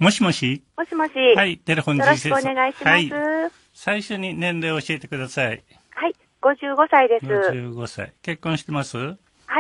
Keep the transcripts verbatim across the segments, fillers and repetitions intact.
もしもし。 もしもし。 はい、テレフォンよろしくお願いします。はい、 最初に年齢を教えてください。 はい、ごじゅうごさいです。 ごじゅうごさい。結婚してます？ はい。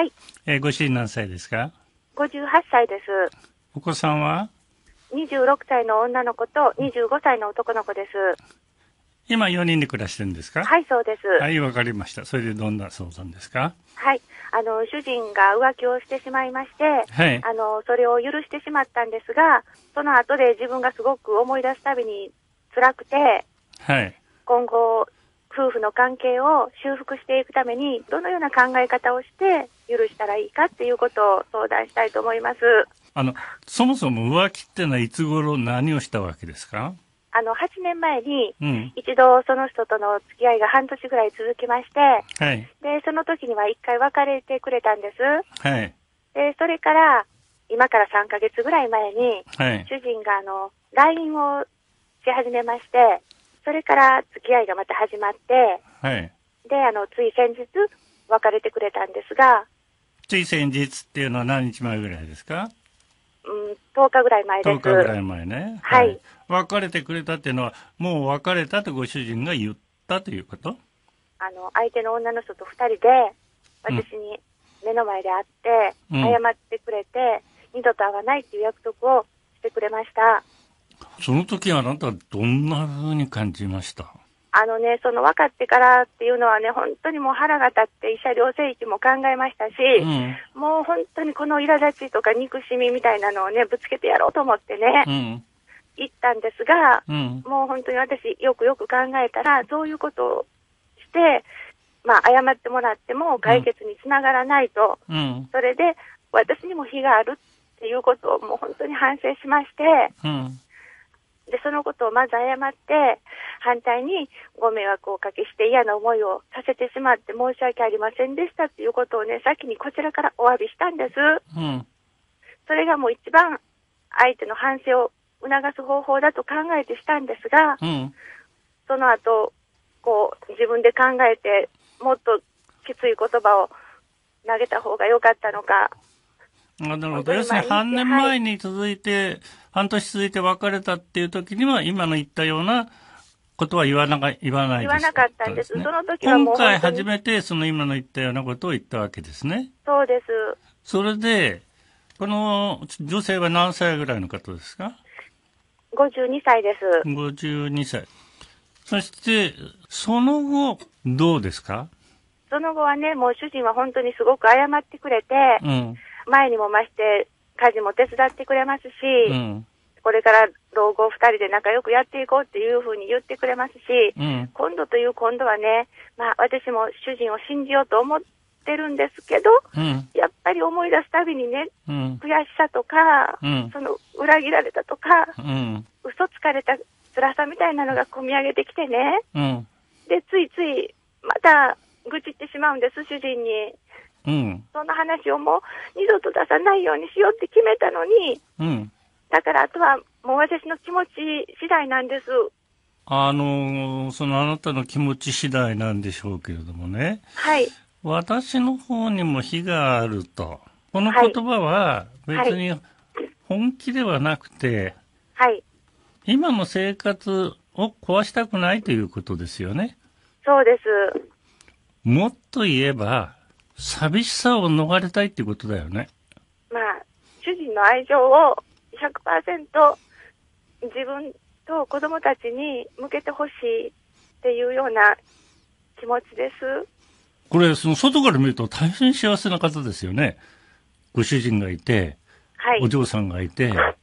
えー、ご主人何歳ですか？ ごじゅうはっさいです。 お子さんは？ にじゅうろくさいの女の子とにじゅうごさいの男の子です。 今よにんで暮らしてるんですか？ はい、そうです。 はい、わかりました。それでどんな相談ですか？ はい。あの、主人が浮気をしてしまいまして、はい、あの、それを許してしまったんですが、その後で自分がすごく思い出すたびに辛くて、はい、今後、夫婦の関係を修復していくために、どのような考え方をして許したらいいかっていうことを相談したいと思います。 あの、そもそも浮気ってのはいつ頃何をしたわけですか？ あの、はちねんまえに、一度その人との付き合いが半年ぐらい続きまして、はい、で、その時には一回別れてくれたんです。はい、で、それから、今からさんかげつぐらい前に、はい、主人があの、ライン をし始めまして、それから付き合いがまた始まって、はい、で、あの、つい先日別れてくれたんですが、 つい先日っていうのは何日前ぐらいですか？ うん、とおかぐらい前です。 とおかぐらい前ね。はい。はい、別れてくれたっていうのは、もう別れたとご主人が言ったということ？ あの、相手の女の人と二人で、私に目の前で会って、うん、謝ってくれて、二度と会わないっていう約束をしてくれました。 その時あなたはどんな風に感じました？ あのね、その分かってからっていうのはね、本当にもう腹が立って慰謝料請求も考えましたし、うん、もう本当にこの苛立ちとか憎しみみたいなのをね、ぶつけてやろうと思ってね、うん、言ったんですが、うん、もう本当に私よくよく考えたら、そういうことをして、まあ謝ってもらっても解決につながらないと、うん、それで私にも非があるっていうことをもう本当に反省しまして、うんで、そのことをまず謝って、反対にご迷惑をおかけして嫌な思いをさせてしまって申し訳ありませんでしたっていうことをね、先にこちらからお詫びしたんです。うん、それがもう一番相手の反省を促す方法だと考えてしたんですが、うん、その後、こう自分で考えてもっときつい言葉を投げた方が良かったのか、 なるほど。要するに半年前に続いて、はい、半年続いて別れたっていう時には、今の言ったようなことは言わなか、言わないです、ね。 言わなかったんです。その時はもう今回初めてその今の言ったようなことを言ったわけですね。 そうです。 それで、この女性は何歳ぐらいの方ですか？ ごじゅうにさいです。 ごじゅうにさい。そして、その後、どうですか？ その後はね、もう主人は本当にすごく謝ってくれて、うん、前にも増して家事も手伝ってくれますし、うん、これから老後二人で仲良くやっていこうっていうふうに言ってくれますし、うん、今度という今度はね、まあ私も主人を信じようと思ってるんですけど、うん、やっぱり思い出すたびにね、うん、悔しさとか、うん、その裏切られたとか、うん、嘘つかれた辛さみたいなのが込み上げてきてね、うん、で、ついついまた愚痴ってしまうんです、主人に。うん、その話をもう二度と出さないようにしようって決めたのに、うん、だからあとはもう私の気持ち次第なんです。 あの、そのあなたの気持ち次第なんでしょうけれどもね。 はい。 私の方にも非があると。この言葉は別に本気ではなくて、はい。今の生活を壊したくないということですよね。 そうです。 もっと言えば、寂しさを逃れたいっていうことだよね。 まあ、主人の愛情を ひゃくパーセント 自分と子供たちに向けてほしいっていうような気持ちです。 これ、その外から見ると大変幸せな方ですよね。ご主人がいて、はい、お嬢さんがいて、はい、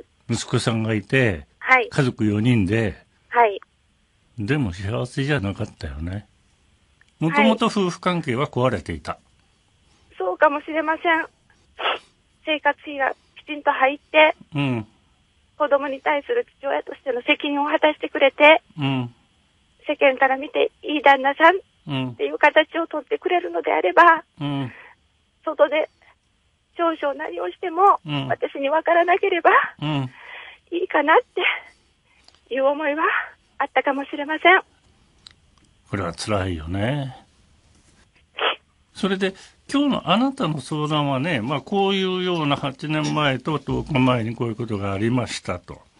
息子さんがいて、はい、家族よにんで、はい、でも幸せじゃなかったよね。もともと夫婦関係は壊れていた、はい、 そうかもしれません。生活費がきちんと入って、うん、子供に対する父親としての責任を果たしてくれて、うん、世間から見ていい旦那さんっていう形を取ってくれるのであれば、うん、外で少々何をしても、うん、私に分からなければ、うん、いいかなっていう思いはあったかもしれません。 これは辛いよね。それで今日のあなたの相談はね、まあこういうようなはちねんまえととおかまえにこういうことがありましたと。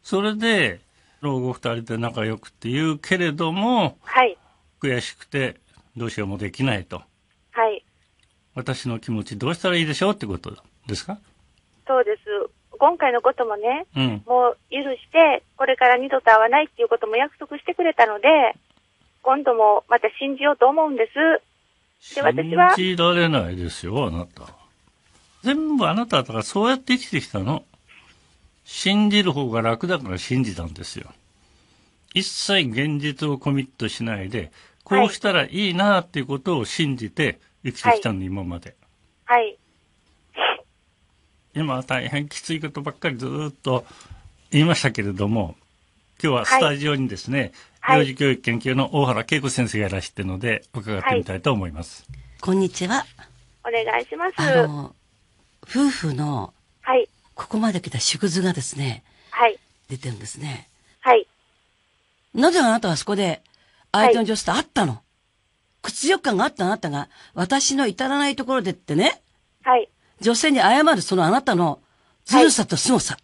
それで、老後二人で仲良くって言うけれども、 はい。 悔しくてどうしようもできないと。 はい。 私の気持ちどうしたらいいでしょうってことですか？ そうです。今回のこともね、 うん、 もう許して、これから二度と会わないっていうことも約束してくれたので、今度もまた信じようと思うんです。で、私は。 信じられないですよ、あなた。全部あなただからそうやって生きてきたの。信じる方が楽だから信じたんですよ。一切現実をコミットしないで、こうしたらいいなっていうことを信じて生きてきたの、はい、今まで。 はい。 今は大変きついことばっかりずっと言いましたけれども、今日はスタジオにですね、はい、幼児教育研究の大原恵子先生がいらしているので、伺ってみたいと思います。はい、 こんにちは。 お願いします。 あの、夫婦の、 はい。 ここまで来た縮図がですね、 はい。 出てるんですね。 はい。 なぜあなたはそこで相手の女性と会ったの、はい、屈辱感があったあなたが私の至らないところでってね、 はい。 女性に謝るそのあなたのずるさと凄さ、はい。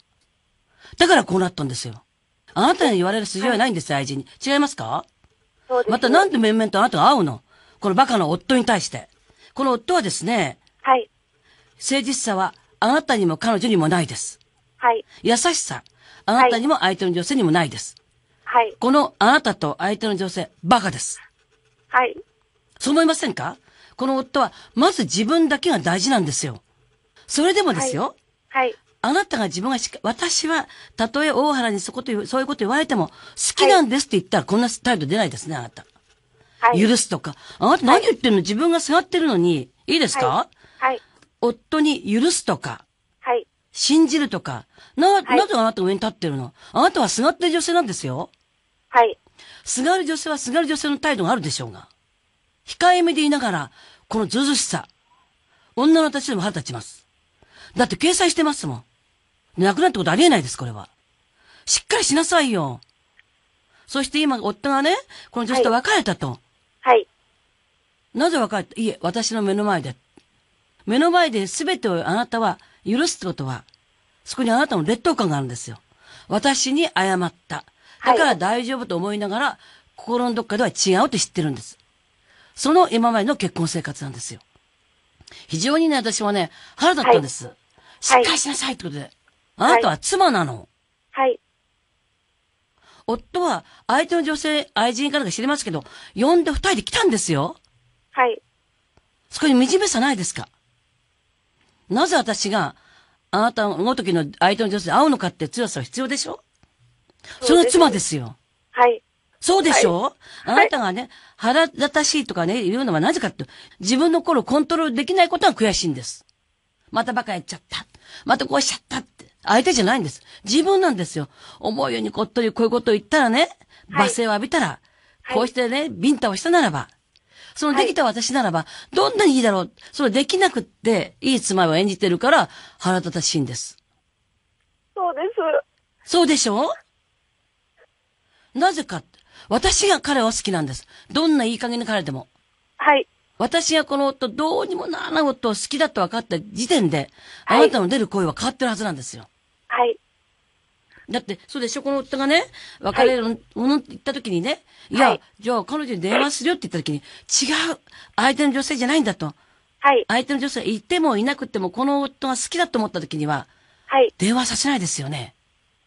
だからこうなったんですよ。あなたに言われる筋合いはないんですよ、愛人に。違いますか？ そうです。 またなんで面々とあなたが会うの？このバカな夫に対して。この夫はですね、 はい。 誠実さはあなたにも彼女にもないです。 はい。 優しさ、あなたにも相手の女性にもないです。 はい。 このあなたと相手の女性、バカです。 はい。 そう思いませんか？この夫は、まず自分だけが大事なんですよ。それでもですよ。 はい。はい、 あなたが自分がしか、私は、たとえ大原にそこと、そういうこと言われても、好きなんですって言ったら、こんな態度出ないですね、あなた。はい。許すとか。あなた何言ってんの？自分が下がってるのに、いいですか？ はい。はい、 夫に許すとか。 はい。 信じるとか。な、はい、なぜあなた上に立ってるの？あなたはすがってる女性なんですよ。 はい。 すがる女性はすがる女性の態度があるでしょうが。控えめでいながら、このずうずうしさ。女の私でも腹立ちます。だって掲載してますもん。亡くなったことありえないです、これは。しっかりしなさいよ。そして今、夫がね、この女性と別れたと。 はい。 なぜ別れた？いえ、私の目の前で。目の前で全てをあなたは許すってことは、そこにあなたの劣等感があるんですよ。私に謝った。だから大丈夫と思いながら、はい、心のどっかでは違うって知ってるんです。その今までの結婚生活なんですよ。非常にね、私はね、腹立ったんです。はい、しっかりしなさいってことで。あなたは妻なの。 はい。 夫は相手の女性、愛人からか知りますけど、呼んで二人で来たんですよ。 はい。 そこに惨めさないですか？なぜ私が、あなたのごときの相手の女性に会うのかって強さは必要でしょ？それは妻ですよ。 はい。 そうでしょ、はい、あなたがね、 はい、 腹立たしいとかね、言うのはなぜかって、自分の心をコントロールできないことが悔しいんです。またバカやっちゃった。またこうしちゃったって。相手じゃないんです。自分なんですよ。思うようにこっとりこういうことを言ったらね、罵声を浴びたら、はい、こうしてね、ビンタをしたならば、そのできた私ならば、どんなにいいだろう。それできなくって、いい妻を演じてるから腹立たしいんです。 そうです。 そうでしょ？なぜかって。私が彼は好きなんです。どんないい加減な彼でも。 はい。 私がこの夫、どうにもならない夫を好きだと分かった時点で、はい、あなたの出る声は変わってるはずなんですよ。 はい。 だって、そうでしょ、この夫がね、別れるものって言った時にね、いや、はい、じゃあ彼女に電話するよって言った時に、違う、相手の女性じゃないんだと。はい。相手の女性いてもいなくても、この夫が好きだと思った時には、はい。電話させないですよね。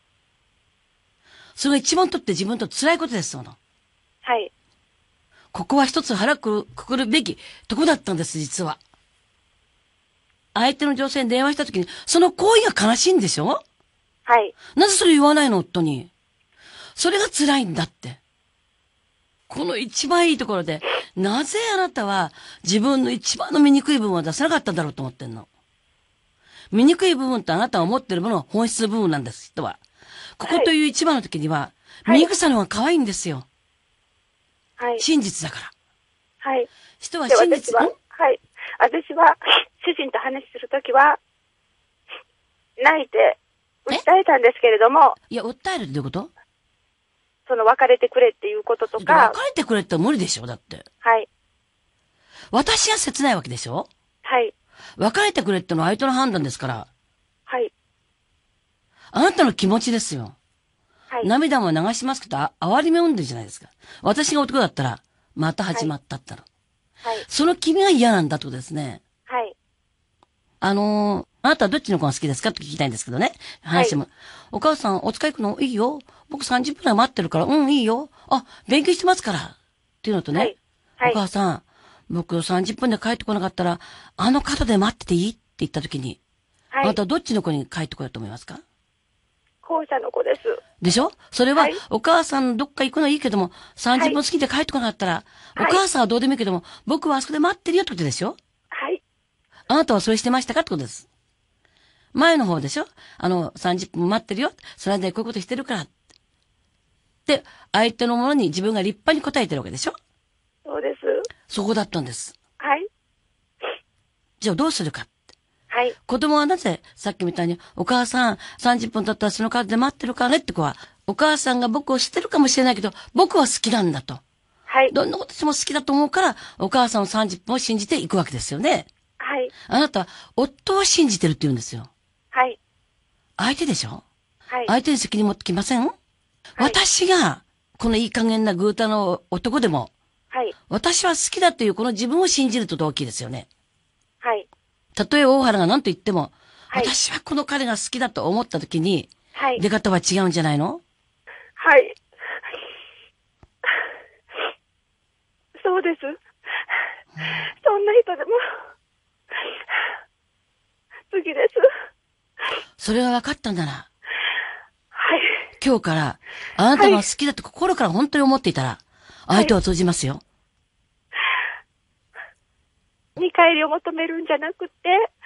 それが一番とって自分と辛いことですもの。 はい。 ここは一つ腹くくるべきとこだったんです、実は。相手の女性に電話したときに、その行為が悲しいんでしょ？はい。なぜそれ言わないの、夫に。それが辛いんだって。この一番いいところで、なぜあなたは自分の一番の醜い部分を出さなかったんだろうと思ってんの。醜い部分ってあなたが思ってるものは本質の部分なんです、人は。ここという一番の時には、はい、醜さの方が可愛いんですよ。はい。真実だから。 はい。 人は真実。 は、はい。私は、主人と話するときは、泣いて、訴えたんですけれども。 いや、訴えるってどういうこと？ その、別れてくれっていうこととか。 別れてくれって無理でしょ、だって。 はい。 私が切ないわけでしょ？ はい。 別れてくれってのは相手の判断ですから。 はい。 あなたの気持ちですよ。 はい、涙も流しますけど、あ、哀れみ読んでるじゃないですか。私が男だったら、また始まったったら。はい。その君が嫌なんだってことですね。 はい。 あのー、あなたはどっちの子が好きですかって聞きたいんですけどね。話も。はい、お母さん、お使い行くのいいよ。僕さんじゅっぷんぐらい待ってるから、うん、いいよ。あ、勉強してますから。っていうのとね。はい。はい、お母さん、僕さんじゅっぷんで帰ってこなかったら、あの方で待ってていいって言った時に、はい、あなたはどっちの子に帰ってこようと思いますか？ 後者の子です。 でしょ？それは、はい、お母さんどっか行くのいいけども、さんじゅっぷん過ぎて帰ってこなかったら、はい、お母さんはどうでもいいけども、僕はあそこで待ってるよってことでしょ？ はい。 あなたはそれしてましたかってことです。前の方でしょ？あの、さんじゅっぷん待ってるよ。その間にこういうことしてるから。で、相手のものに自分が立派に答えてるわけでしょ？ そうです。 そこだったんです。 はい。 じゃあどうするか。 はい。 子供はなぜ、さっきみたいに、お母さん、さんじゅっぷん経ったらその数で待ってるからねって子は、お母さんが僕を知ってるかもしれないけど、僕は好きなんだと。 はい。 どんなことしても好きだと思うから、お母さんのさんじゅっぷんを信じていくわけですよね。 はい。 あなたは、夫を信じてるって言うんですよ。 はい。 相手でしょ？ はい。 相手に責任持ってきません？はい、私が、このいい加減なぐうたの男でも、はい。私は好きだというこの自分を信じると大きいですよね。 はい。 たとえ大原が何と言っても、はい、私はこの彼が好きだと思ったときに、はい、出方は違うんじゃないの？ はい。そうです。そんな人でも、好きです。 それが分かったんだな。 はい。 今日から、あなたが好きだと心から本当に思っていたら、相手を通じますよ。はい、 見返りを求めるんじゃなくて、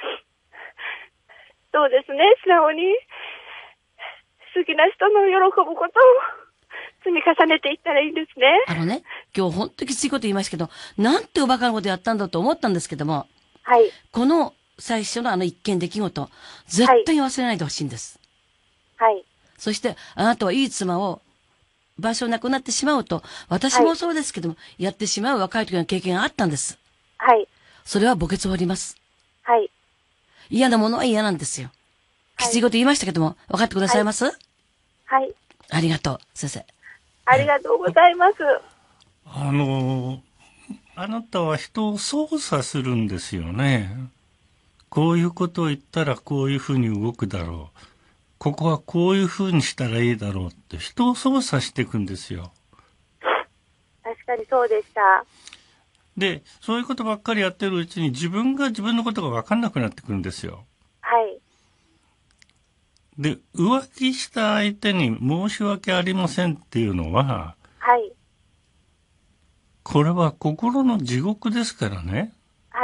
そうですね、素直に、好きな人の喜ぶことを積み重ねていったらいいんですね。 あのね、今日本当にきついこと言いましたけど、なんておバカなことやったんだと思ったんですけども、 はい。 この最初のあの一件出来事、絶対に忘れないでほしいんです。 はい。 そして、あなたはいい妻を、場所なくなってしまうと、私もそうですけども、はい、やってしまう若い時の経験があったんです。 はい。 それは墓穴を掘ります。 はい。 嫌なものは嫌なんですよ。きついこと言いましたけども、分かってくださいます？はい。 はい、 ありがとう、先生。 ありがとうございます。 あの、あなたは人を操作するんですよね。こういうことを言ったらこういうふうに動くだろう。ここはこういうふうにしたらいいだろうって人を操作していくんですよ。 確かにそうでした。 で、そういうことばっかりやってるうちに自分が自分のことが分かんなくなってくるんですよ。 はい。 で、浮気した相手に申し訳ありませんっていうのは、 はい。 これは心の地獄ですからね。 はい。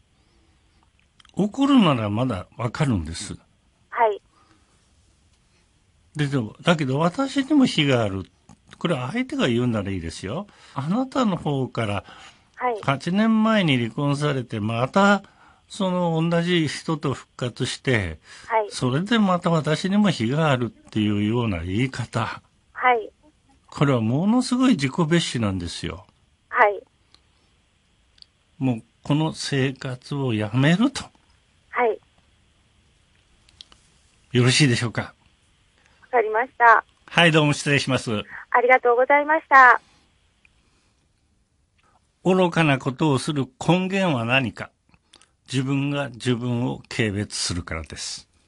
怒るならまだ分かるんです。 はい。 で、でも、だけど私にも非がある。これは相手が言うならいいですよ。あなたの方からはちねんまえに離婚されて、またその同じ人と復活して、はい、それでまた私にも非があるっていうような言い方。 はい。 これはものすごい自己蔑視なんですよ。 はい。 もうこの生活をやめると。 はい。 よろしいでしょうか。 わかりました。 はい、どうも失礼します。 ありがとうございました。 愚かなことをする根源は何か。自分が自分を軽蔑するからです。